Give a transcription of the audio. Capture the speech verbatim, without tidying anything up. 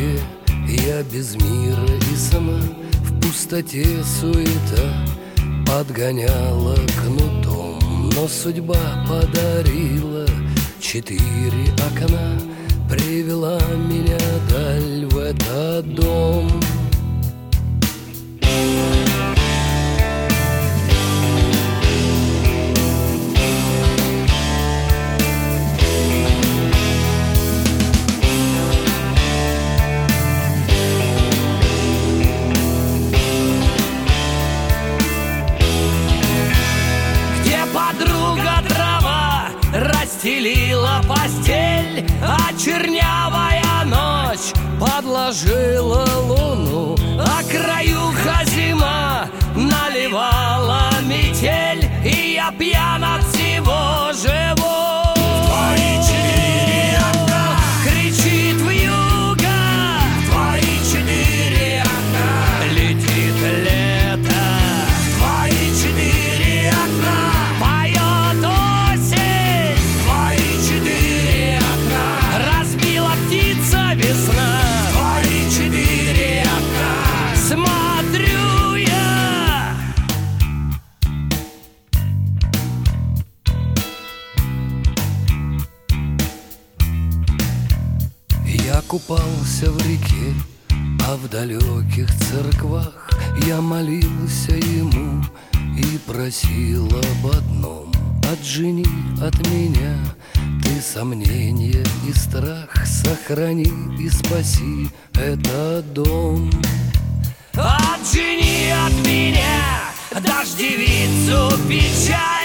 реке я без мира и сна, в пустоте суета подгоняла кнутом, но судьба подарила четыре окна, привела меня даль в этот дом. Подруга дрова расстелила постель, а чернявая ночь подложила луну, а краюха зима наливала метель, и я пьян от всего живу. Твои четыре окна кричит вьюга, твои четыре окна летит лето, твои четыре окна весна. Твои четыре окна смотрю я. Я купался в реке, а в далеких церквах я молился ему и просил об одном: отжени от меня ты сомнения и страх, сохрани и спаси этот дом. Отжени от меня дождевицу печаль,